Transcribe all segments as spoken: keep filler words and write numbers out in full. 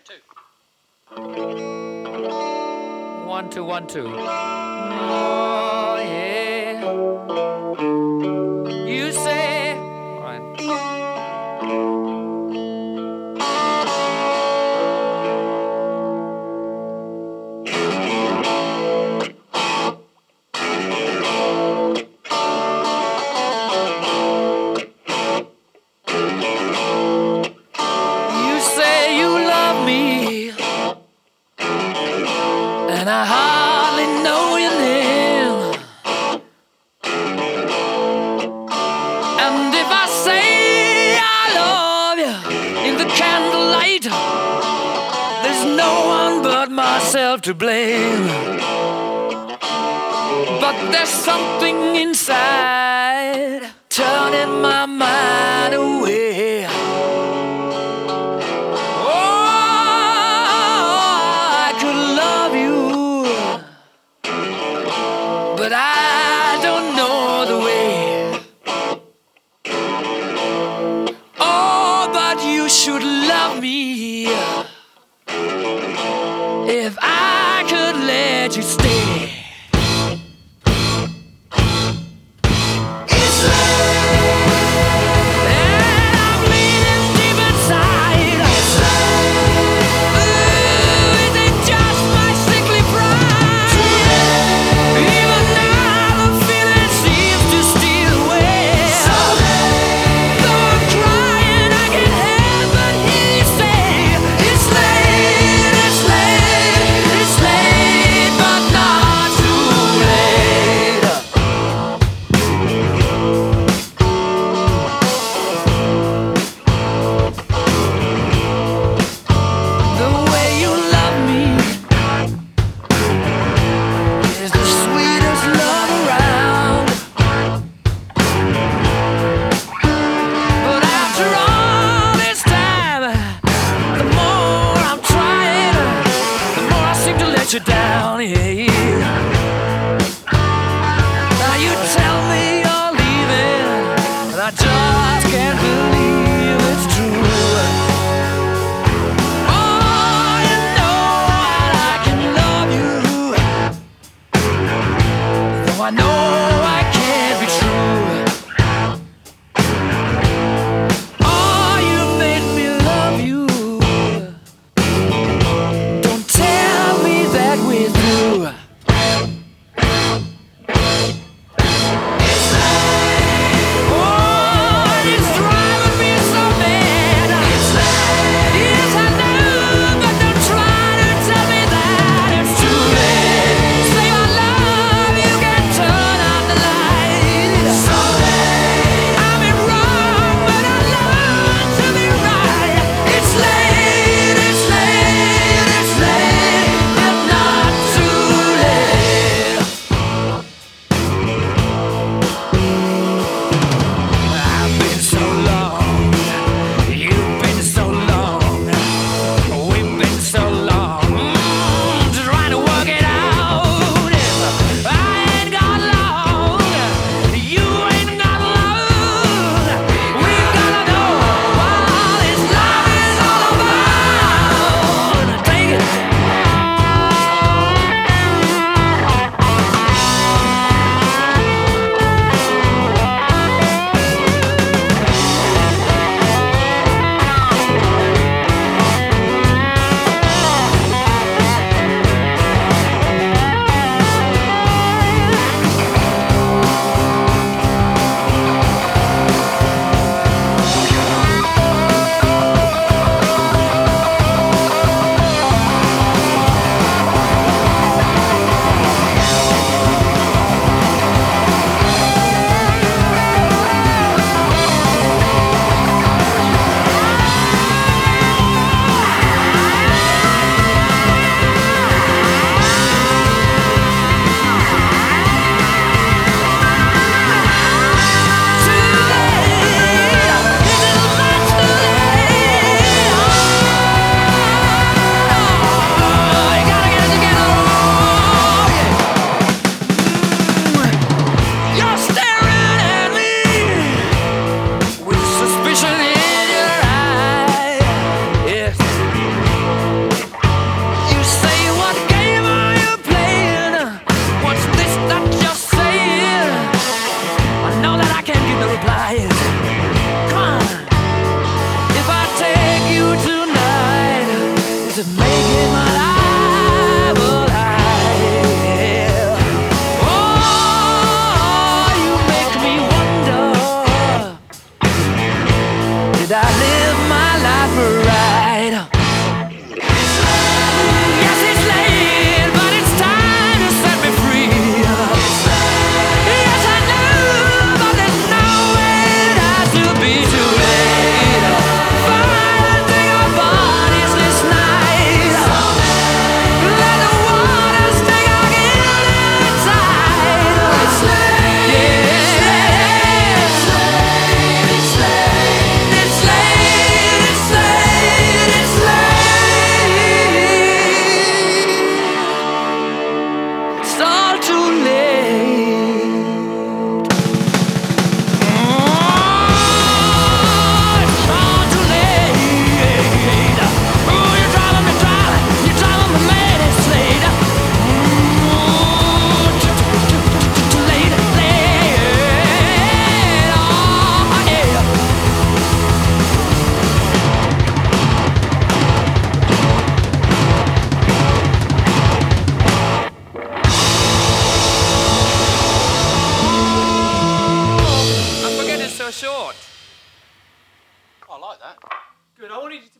two. One, two, one, two. Oh, yeah. You say. All right. And I hardly know your name. And if I say I love you in the candlelight, there's no one but myself to blame. But there's something inside turning my mind away. But I don't know the way. Oh, but you should love me if I could let you stay. It's late, and I'm leaning deep inside. It's late. Ooh, is it just my sickly pride? Even now the feeling seems to steal away. So late. Though I'm crying, I can't help but hear you say, it's late, it's late, it's late, but not too late. The way you love me is the sweetest love around. But after all this time, the more I'm trying, the more I seem to let you down. Yeah, yeah. Now you tell me you're leaving, and I just can't believe it's true. Oh, you know that I can love you, though I know I can't be true. Oh, you made me love you. Don't tell me that we're through.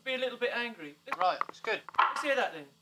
be a little bit angry. Let's, Right, it's good. let's hear that then.